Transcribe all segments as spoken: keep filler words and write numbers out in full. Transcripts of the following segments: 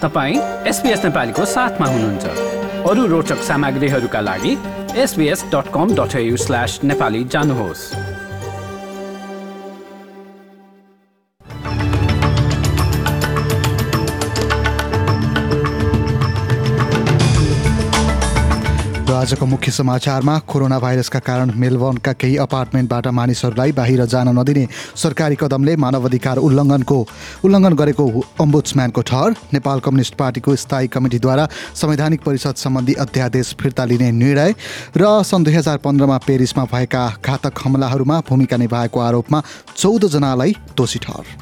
तपाईँ एसबीएस नेपालीको साथमा हुनुहुन्छ। अरू रोचक सामग्रीहरूका लागि SBS dot com dot AU slash Nepali जानुहोस्। आजको मुख्य समाचारमा कोरोना भाइरसका कारण मेलबर्नका केही अपार्टमेन्टबाट मानिसहरूलाई बाहिर जान नदिने सरकारी कदमले मानवाधिकार उल्लङ्घनको उल्लङ्घन गरेको अम्बुड्सम्यानको ठहर। नेपाल कम्युनिस्ट पार्टीको स्थायी कमिटीद्वारा संवैधानिक परिषद सम्बन्धी अध्यादेश फिर्ता लिने निर्णय र सन् दुई हजार पन्ध्रमा पेरिसमा भएका घातक हमलाहरूमा भूमिका निभाएको आरोपमा चौध जनालाई दोषी ठहर।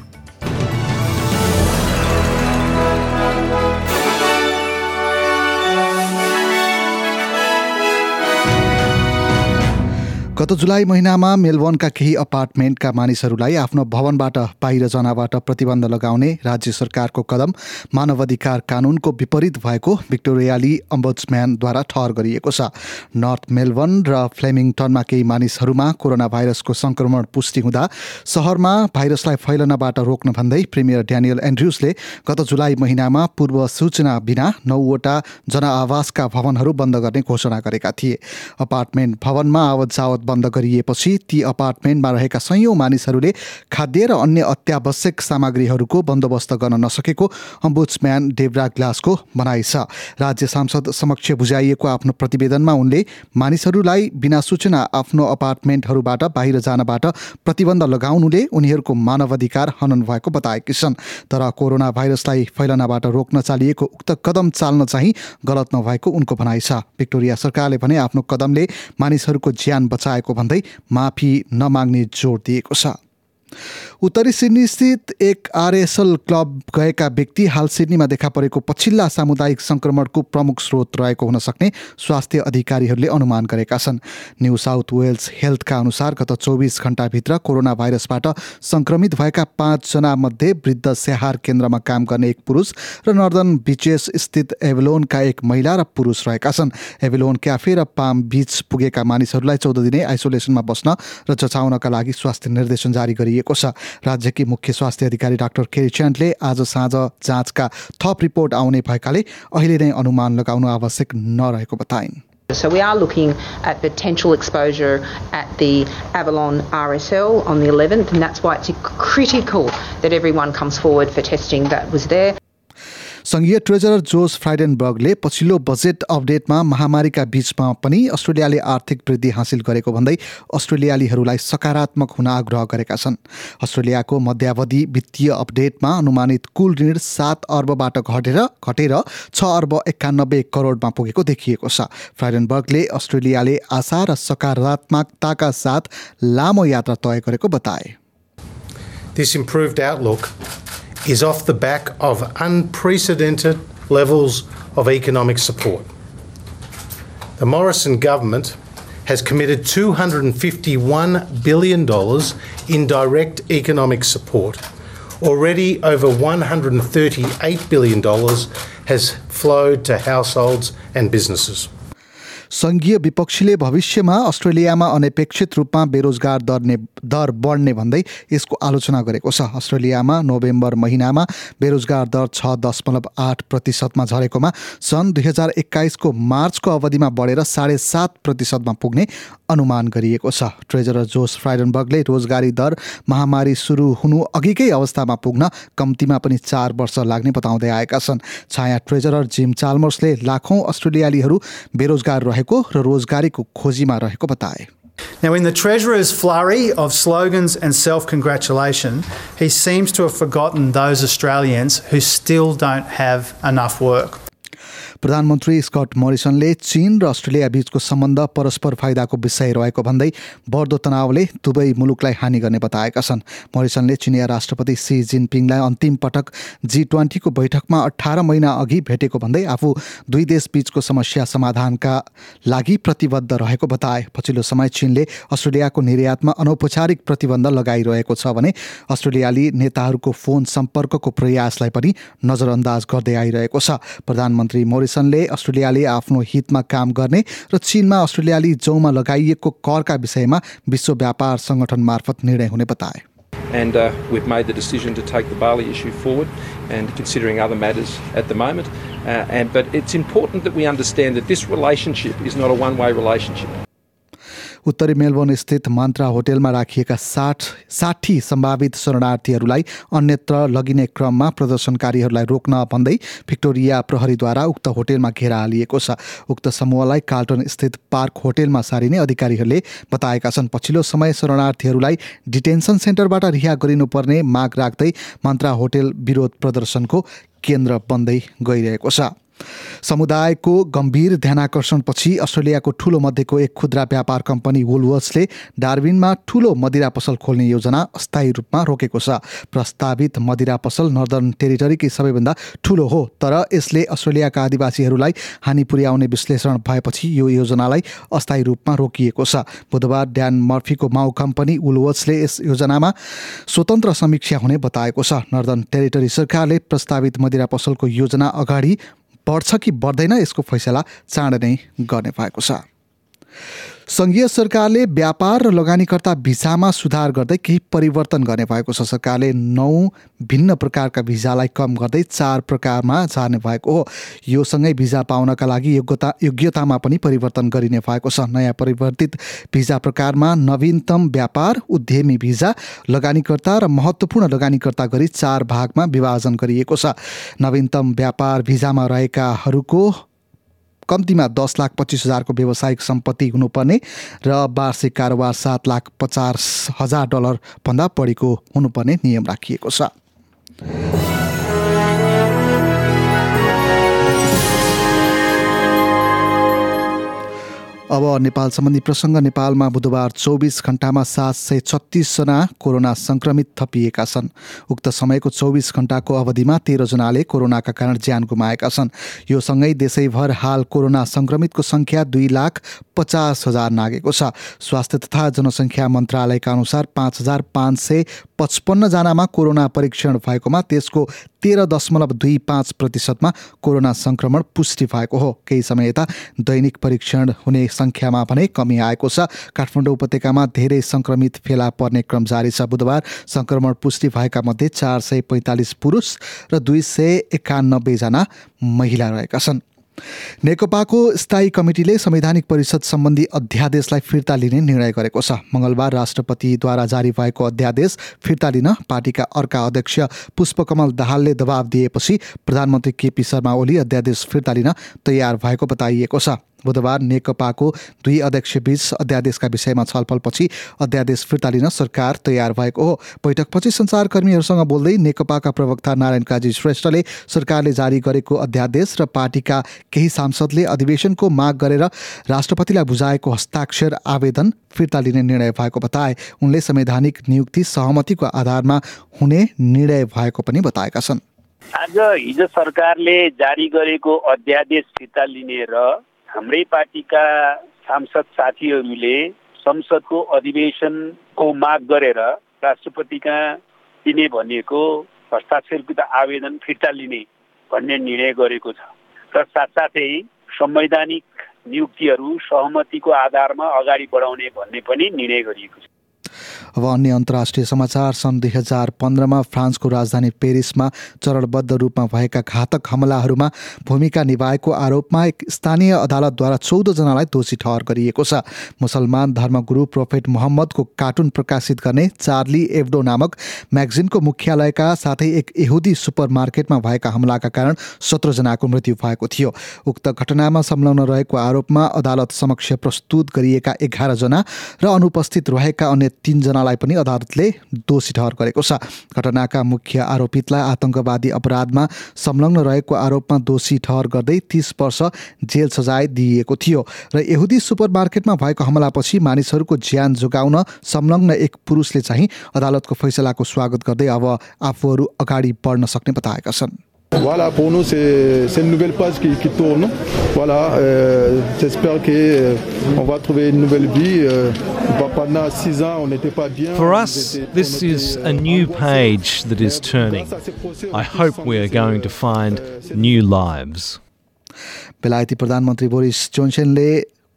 गत जुलाई महिनामा मेलबर्नका केही अपार्टमेन्टका मानिसहरूलाई आफ्नो भवनबाट बाहिर जानबाट प्रतिबन्ध लगाउने राज्य सरकारको कदम मानवाधिकार कानुनको विपरीत भएको भिक्टोरियाली अम्बुड्सम्यानद्वारा ठहर गरिएको छ। नर्थ मेलबर्न र फ्लेमिङटनमा केही मानिसहरूमा कोरोना भाइरसको संक्रमण पुष्टि हुँदा सहरमा भाइरसलाई फैलनबाट रोक्न भन्दै प्रिमियर ड्यानियल एन्ड्रुजले गत जुलाई महिनामा पूर्व सूचना बिना नौवटा जनआवासका भवनहरू बन्द गर्ने घोषणा गरेका थिए। अपार्टमेन्ट भवनमा आवत जावत बन्द गरिएपछि ती अपार्टमेन्टमा रहेका सयौं मानिसहरूले खाद्य र अन्य अत्यावश्यक सामग्रीहरूको बन्दोबस्त गर्न नसकेको अम्बुड्सम्यान डेब्रा ग्लासको भनाइ छ। राज्य सांसद समक्ष बुझाइएको आफ्नो प्रतिवेदनमा उनले मानिसहरूलाई बिना सूचना आफ्नो अपार्टमेन्टहरूबाट बाहिर जानबाट प्रतिबन्ध लगाउनुले उनीहरूको मानवाधिकार हनन भएको बताएकी छन्। तर कोरोना भाइरसलाई फैलनबाट रोक्न चालिएको उक्त कदम चाल्न चाहिँ गलत नभएको उनको भनाइ छ। भिक्टोरिया सरकारले भने आफ्नो कदमले मानिसहरूको ज्यान बचाएको भन्दै माफी नमाग्ने जोड दिएको छ। उत्तरी सिडनी स्थित एक आरएसएल क्लब गएका व्यक्ति हाल सिडनीमा देखा परेको पछिल्ला सामुदायिक संक्रमणको प्रमुख स्रोत रहेको हुन सक्ने स्वास्थ्य अधिकारीहरूले अनुमान गरेका छन्। न्यू साउथ वेल्स हेल्थका अनुसार गत चौबिस घण्टाभित्र कोरोना भाइरसबाट संक्रमित भएका पाँचजना मध्ये वृद्ध स्याहार केन्द्रमा काम गर्ने एक पुरुष र नर्दर्न बिचेस स्थित एभलोनका एक महिला र पुरुष रहेका छन्। एभलोन क्याफे र पाम बीच पुगेका मानिसहरूलाई चौध दिने आइसोलेसनमा बस्न र जचाउनका लागि स्वास्थ्य निर्देशन जारी गरिएको छ। राज्यकी मुख्य स्वास्थ्य अधिकारी डाक्टर केरी च्यान्टले आज साँझ जाँचका थप रिपोर्ट आउने भएकाले अहिले नै अनुमान लगाउनु आवश्यक नरहेको बताइन्। So we are looking at potential exposure at the Avalon R S L on the eleventh, and that's why it's critical that everyone comes forward for testing that was there. संघीय ट्रेजरर जोस फ्राइडेनबर्गले पछिल्लो budget अपडेटमा महामारीका बीचमा पनि अस्ट्रेलियाले आर्थिक वृद्धि हासिल गरेको भन्दै अस्ट्रेलियालीहरूलाई सकारात्मक हुन आग्रह गरेका छन्। अस्ट्रेलियाको मध्यावधि वित्तीय अपडेटमा अनुमानित कुल ऋण सात अर्बबाट घटेर घटेर छ अर्ब एकानब्बे करोडमा पुगेको देखिएको छ। फ्राइडेनबर्गले अस्ट्रेलियाले आशा र सकारात्मकताका साथ लामो यात्रा तय गरेको बताए। This improved outlook is off the back of unprecedented levels of economic support. The Morrison government has committed two hundred fifty-one billion dollars in direct economic support. Already over one hundred thirty-eight billion dollars has flowed to households and businesses. संघीय विपक्षीले भविष्यमा अस्ट्रेलियामा अनपेक्षित रूपमा बेरोजगार दर दर बढ्ने भन्दै यसको आलोचना गरेको छ। अस्ट्रेलियामा नोभेम्बर महिनामा बेरोजगार दर छ दशमलव आठ प्रतिशतमा झरेकोमा सन् दुई हजार एक्काइसको मार्चको अवधिमा बढेर साढे सात प्रतिशतमा पुग्ने अनुमान गरिएको छ। ट्रेजरर जोस फ्राइडेनबर्गले रोजगारी दर महामारी सुरु हुनु अघिकै अवस्थामा पुग्न कम्तीमा पनि चार वर्ष लाग्ने बताउँदै आएका छन्। छाया ट्रेजरर जिम चाल्मर्सले लाखौं अस्ट्रेलियालीहरू बेरोजगार रहेको र रोजगारीको खोजीमा रहेको बताए। Now, in the Treasurer's flurry of slogans and self-congratulation, he seems to have forgotten those Australians who still don't have enough work. प्रधानमन्त्री स्कट मोरिसनले चीन र अस्ट्रेलिया बीचको सम्बन्ध परस्पर फाइदाको विषय रहेको भन्दै बढ्दो तनावले दुवै मुलुकलाई हानि गर्ने बताएका छन्। मोरिसनले चिनिया राष्ट्रपति सी जिनपिङलाई अन्तिम पटक जी ट्वेन्टीको बैठकमा अठार महिना अघि भेटेको भन्दै आफू दुई देश बीचको समस्या समाधानका लागि प्रतिबद्ध रहेको बताए। पछिल्लो समय चीनले अस्ट्रेलियाको निर्यातमा अनौपचारिक प्रतिबन्ध लगाइरहेको छ भने अस्ट्रेलियाली नेताहरूको फोन सम्पर्कको प्रयासलाई पनि नजरअन्दाज गर्दै आइरहेको छ। प्रधानमन्त्री मोरिसन ले अस्ट्रेलियाले आफ्नो हितमा काम गर्ने र चीनमा अस्ट्रेलियाली जौमा लगाइएको करका विषयमा विश्व व्यापार संगठन मार्फत निर्णय हुने बताए। and uh, we've made the decision to take the barley issue forward and considering other matters at the moment. Uh, and but it's important that we understand that this relationship is not a one-way relationship. उत्तरी Melbourne स्थित Mantra होटेलमा राखिएका साठ साठी सम्भावित शरणार्थीहरूलाई अन्यत्र लगिने क्रममा प्रदर्शनकारीहरूलाई रोक्न भन्दै भिक्टोरिया प्रहरीद्वारा उक्त होटेलमा घेरा हालिएको छ। उक्त समूहलाई कार्लटन स्थित पार्क होटेलमा सारिने अधिकारीहरूले बताएका छन्। पछिल्लो समय शरणार्थीहरूलाई डिटेन्सन सेन्टरबाट रिहा गरिनुपर्ने माग राख्दै मन्त्रा होटेल विरोध प्रदर्शनको केन्द्र बन्दै गइरहेको छ। समुदायको गम्भीर ध्यानाकर्षणपछि अस्ट्रेलियाको ठूलो मध्येको एक खुद्रा व्यापार कम्पनी वुलवर्थ्सले डार्विनमा ठूलो मदिरा पसल खोल्ने योजना अस्थायी रूपमा रोकेको छ। प्रस्तावित मदिरा पसल नर्दर्न टेरिटरीकै सबैभन्दा ठूलो हो, तर यसले अस्ट्रेलियाका आदिवासीहरूलाई हानि पुर्याउने विश्लेषण भएपछि यो योजनालाई अस्थायी रूपमा रोकिएको छ। बुधबार ड्यान मर्फीको माउ कम्पनी वुलवर्थ्सले यस योजनामा स्वतन्त्र समीक्षा हुने बताएको छ। नर्दर्न टेरिटरी सरकारले प्रस्तावित मदिरा पसलको योजना अगाडि बढ्छ कि बढ्दैन यसको फैसला चाँडै नै गर्ने भएको छ। संघीय सरकारले व्यापार र लगानीकर्ता भिसामा सुधार गर्दै केही परिवर्तन गर्ने भएको छ। सरकारले नौ भिन्न प्रकारका भिसालाई कम गर्दै चार प्रकारमा सार्ने भएको हो। यो सँगै भिसा पाउनका लागि योग्यता योग्यतामा पनि परिवर्तन गरिने भएको छ। नयाँ परिवर्तित भिसा प्रकारमा नवीनतम व्यापार, उद्यमी भिसा, लगानीकर्ता र महत्त्वपूर्ण लगानीकर्ता गरी चार भागमा विभाजन गरिएको छ। नवीनतम व्यापार भिसामा रहेकाहरूको कम्तीमा दस लाख पच्चिस हजारको व्यावसायिक सम्पत्ति हुनुपर्ने र वार्षिक कारोबार सात लाख पचास हजार डलर भन्दा बढीको हुनुपर्ने नियम राखिएको छ। अब नेपाल सम्बन्धी प्रसङ्ग। नेपालमा बुधबार चौबिस घण्टामा सात सय छत्तिसजना कोरोना सङ्क्रमित थपिएका छन्। उक्त समयको चौबिस घण्टाको अवधिमा तेह्रजनाले कोरोनाका कारण ज्यान गुमाएका छन्। यो सँगै देशैभर हाल कोरोना सङ्क्रमितको सङ्ख्या दुई लाख पचास हजार नागेको छ। स्वास्थ्य तथा जनसङ्ख्या मन्त्रालयका अनुसार पाँच हजार पाँच सय पचपन्नजनामा कोरोना परीक्षण भएकोमा त्यसको तेह्र दशमलव दुई पाँच प्रतिशतमा कोरोना सङ्क्रमण पुष्टि भएको हो। केही समय यता दैनिक परीक्षण हुने सङ्ख्यामा पनि कमी आएको छ। काठमाडौँ उपत्यकामा धेरै सङ्क्रमित फेला पर्ने क्रम जारी छ। बुधबार सङ्क्रमण पुष्टि भएका मध्ये चार सय पैँतालिस पुरुष र दुई सय एकानब्बेजना महिला रहेका छन्। नेकपाको स्थायी कमिटीले संवैधानिक परिषद सम्बन्धी अध्यादेशलाई फिर्ता लिने निर्णय गरेको छ। मङ्गलबार राष्ट्रपतिद्वारा जारी भएको अध्यादेश फिर्ता लिन पार्टीका अर्का अध्यक्ष पुष्पकमल दाहालले दबाब दिएपछि प्रधानमन्त्री केपी शर्मा ओली अध्यादेश फिर्ता लिन तयार भएको बताइएको छ। बुधबार नेकपाको दुई अध्यक्षबीच अध्यादेशका विषयमा छलफलपछि अध्यादेश फिर्ता लिन सरकार तयार भएको हो। बैठकपछि सञ्चारकर्मीहरूसँग बोल्दै नेकपाका प्रवक्ता नारायण काजी श्रेष्ठले सरकारले जारी गरेको अध्यादेश र पार्टीका केही सांसदले अधिवेशनको माग गरेर राष्ट्रपतिलाई बुझाएको हस्ताक्षर आवेदन फिर्ता लिने निर्णय भएको बताए। उनले संवैधानिक नियुक्ति सहमतिको आधारमा हुने निर्णय भएको पनि बताएका छन्। आज हिजो सरकारले जारी गरेको अध्यादेश फिर्ता लिने र हाम्रै पार्टीका सांसद साथीहरूले संसदको अधिवेशनको माग गरेर राष्ट्रपतिका दिने भनिएको हस्ताक्षरकृत आवेदन फिर्ता लिने भन्ने निर्णय गरेको छ र साथसाथै संवैधानिक नियुक्तिहरू सहमतिको आधारमा अगाडि बढाउने भन्ने पनि निर्णय गरिएको छ। अब अन्य अन्तर्राष्ट्रिय समाचार। सन् दुई हजार पन्ध्रमा फ्रान्सको राजधानी पेरिसमा चरणबद्ध रूपमा भएका घातक हमलाहरूमा भूमिका निभाएको आरोपमा एक स्थानीय अदालतद्वारा चौधजनालाई दोषी ठहर गरिएको छ। मुसलमान धर्मगुरु प्रोफेट मोहम्मदको कार्टुन प्रकाशित गर्ने चार्ली एब्डो नामक म्यागजिनको मुख्यालयका साथै एक यहुदी सुपरमार्केटमा भएका हमलाका कारण सत्रजनाको मृत्यु भएको थियो। उक्त घटनामा संलग्न रहेको आरोपमा अदालत समक्ष प्रस्तुत गरिएका एघारजना र अनुपस्थित रहेका अन्य तीनजनालाई पनि अदालतले दोषी ठहर गरेको छ। घटनाका मुख्य आरोपितलाई आतंकवादी अपराधमा संलग्न रहेको आरोपमा दोषी ठहर गर्दै तीस वर्ष जेल सजाय दिइएको थियो र यहुदी सुपरमार्केटमा भएको हमलापछि मानिसहरूको ज्यान जोगाउन संलग्न एक पुरुषले चाहिँ अदालतको फैसलाको स्वागत गर्दै अब आफूहरू अगाडि बढ्न सक्ने बताएका छन्। Voilà, pour nous, c'est, c'est une nouvelle page qui, qui tourne. Voilà, euh, j'espère qu'on euh, va trouver une nouvelle vie. Euh, pendant six ans, on n'était pas bien. For us, this is a new page that is turning. I hope we are going to find new lives. बेलायती प्रधानमन्त्री Boris जोन्सनले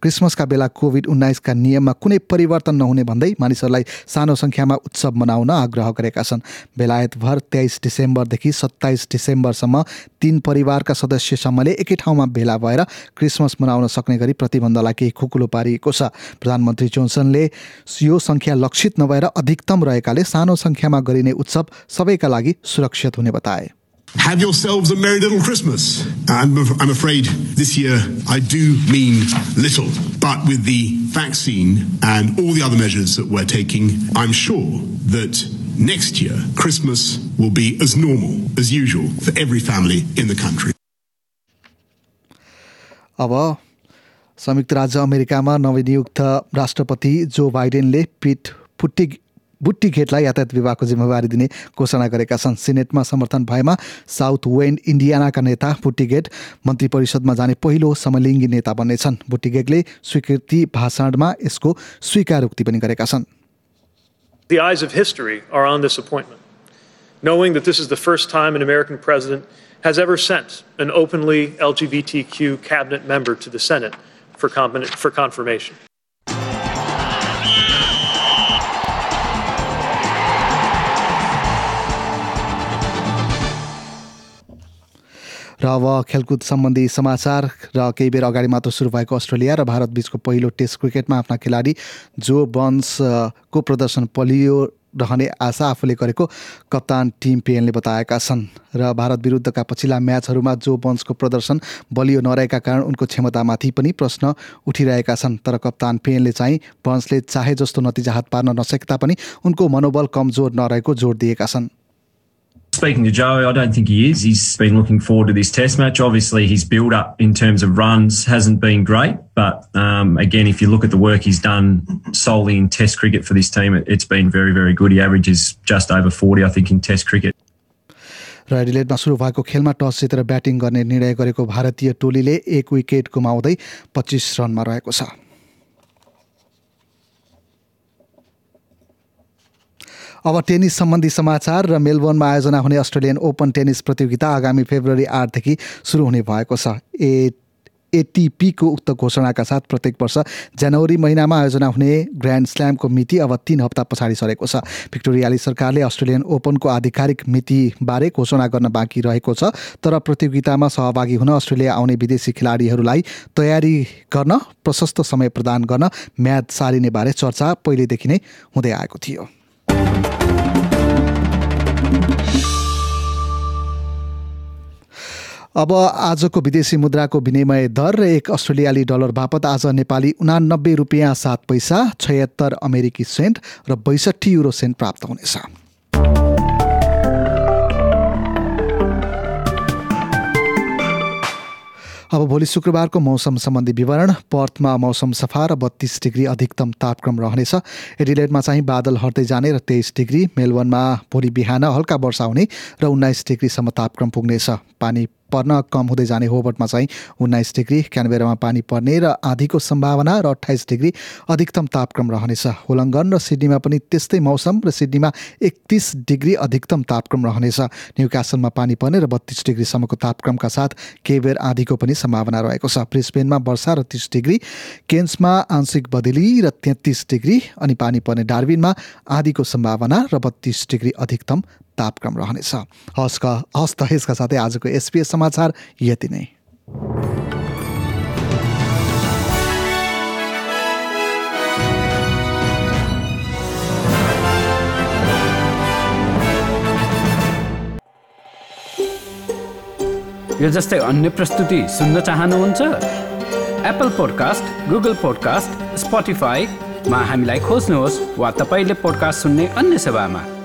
क्रिसमसका बेला covid उन्नाइसका नियममा कुनै परिवर्तन नहुने भन्दै मानिसहरूलाई सानो सङ्ख्यामा उत्सव मनाउन आग्रह गरेका छन्। बेलायतभर तेइस डिसेम्बरदेखि सत्ताइस डिसेम्बरसम्म तीन परिवारका सदस्यसम्मले एकै ठाउँमा भेला भएर क्रिसमस मनाउन सक्ने गरी प्रतिबन्धलाई केही खुकुलो पारिएको छ। प्रधानमन्त्री जोन्सनले यो सङ्ख्या लक्षित नभएर अधिकतम रहेकाले सानो सङ्ख्यामा गरिने उत्सव सबैका लागि सुरक्षित हुने बताए। Have yourselves a merry little Christmas. I'm, I'm afraid this year I do mean little, but with the vaccine and all the other measures that we're taking, I'm sure that next year Christmas will be as normal as usual for every family in the country. अब संयुक्त राज्य अमेरिकामा नवनियुक्त राष्ट्रपति जो बाइडेनले पिट पुटिग बुट्टिगेटलाई यातायात विभागको जिम्मेवारी दिने घोषणा गरेका छन्। सिनेटमा समर्थन भएमा साउथ वेन्ड इन्डियानाका नेता बुट्टिगेट मन्त्री परिषदमा जाने पहिलो समलिङ्गी नेता बन्नेछन्। बुट्टिगेटले स्वीकृति भाषणमा यसको स्वीकारोक्ति पनि गरेका छन्। The eyes of history are on this appointment, knowing that this is the first time an American president has ever sent an openly L G B T Q cabinet member to the Senate for, for confirmation. र अब खेलकुद सम्बन्धी समाचार र केही बेर अगाडि मात्र सुरु भएको अस्ट्रेलिया र भारत बीचको पहिलो टेस्ट क्रिकेटमा आफ्ना खेलाडी जो बर्न्सको प्रदर्शन बलियो रहने आशा आफूले गरेको कप्तान टिम पेनले बताएका छन्। र भारत विरुद्धका पछिल्ला म्याचहरूमा जो बर्न्सको प्रदर्शन बलियो नरहेका कारण उनको क्षमतामाथि पनि प्रश्न उठिरहेका छन्। तर कप्तान पेनले चाहिँ बर्न्सले चाहे जस्तो नतिजा हात पार्न नसके तापनि उनको मनोबल कमजोर नरहेको जोड दिएका छन्। Speaking to Joe, I don't think he is. He's been looking forward to this test match. Obviously, his build-up in terms of runs hasn't been great. But um, again, if you look at the work he's done solely in test cricket for this team, it, it's been very, very good. He averages just over forty, I think, in test cricket. र एडिलेडमा सुरु भएको खेलमा toss जितेर batting गर्ने निर्णय गरेको भारतीय टोलीले एक विकेट गुमाउँदै पच्चीस रनमा रहेको छ। अब टेनिस सम्बन्धी समाचार र मेलबोर्नमा आयोजना हुने अस्ट्रेलियन ओपन टेनिस प्रतियोगिता आगामी फेब्रुअरी आठदेखि सुरु हुने भएको छ। ए एटिपीको उक्त घोषणाका साथ प्रत्येक वर्ष जनवरी महिनामा आयोजना हुने ग्रान्ड स्ल्यामको मिति अब तीन हप्ता पछाडि सरेको छ। भिक्टोरियाली सरकारले अस्ट्रेलियन ओपनको आधिकारिक मितिबारे घोषणा गर्न बाँकी रहेको छ। तर प्रतियोगितामा सहभागी हुन अस्ट्रेलिया आउने विदेशी खेलाडीहरूलाई तयारी गर्न प्रशस्त समय प्रदान गर्न म्याद सारिने बारे चर्चा पहिलेदेखि नै हुँदै आएको थियो। अब आजको विदेशी मुद्राको विनिमय दर एक अस्ट्रेलियाली डलर बापत आज नेपाली उनानब्बे रुपियाँ सात पैसा, छयत्तर अमेरिकी सेन्ट र बैसठी युरो सेन्ट प्राप्त हुनेछ। अब भोलि शुक्रबारको मौसम सम्बन्धी विवरण। पर्थमा मौसम सफा र बत्तीस डिग्री अधिकतम तापक्रम रहनेछ। एडिलेडमा चाहिँ बादल हट्दै जाने र तेइस डिग्री, मेलबोर्नमा भोलि बिहान हल्का वर्षा हुने र उन्नाइस डिग्रीसम्म तापक्रम पुग्नेछ। पानी पर्न कम हुँदै जाने होबर्टमा चाहिँ उन्नाइस डिग्री, क्यानबेरामा पानी पर्ने र आँधीको सम्भावना र अट्ठाइस डिग्री अधिकतम तापक्रम रहनेछ। होलङ्गन र सिडनीमा पनि त्यस्तै मौसम र सिडनीमा एकतिस डिग्री अधिकतम तापक्रम रहनेछ। न्युकासलमा पानी पर्ने र बत्तीस डिग्रीसम्मको तापक्रमका साथ केही बेर आँधीको पनि सम्भावना रहेको छ। ब्रिस्बेनमा वर्षा र तीस डिग्री, केन्समा आंशिक बदली र तेत्तिस डिग्री अनि पानी पर्ने डार्विनमा आँधीको सम्भावना र बत्तीस डिग्री अधिकतम तापक्रम रहनेछ। हस् हस् त यसका साथै आजको एसपीएस समाचार यति नै। यो जस्तै अन्य प्रस्तुति सुन्न चाहनुहुन्छ? एप्पल पोडकास्ट, गुगल पोडकास्ट, स्पोटिफाईमा हामीलाई खोज्नुहोस् वा तपाईले पोडकास्ट सुन्ने अन्य सेवामा।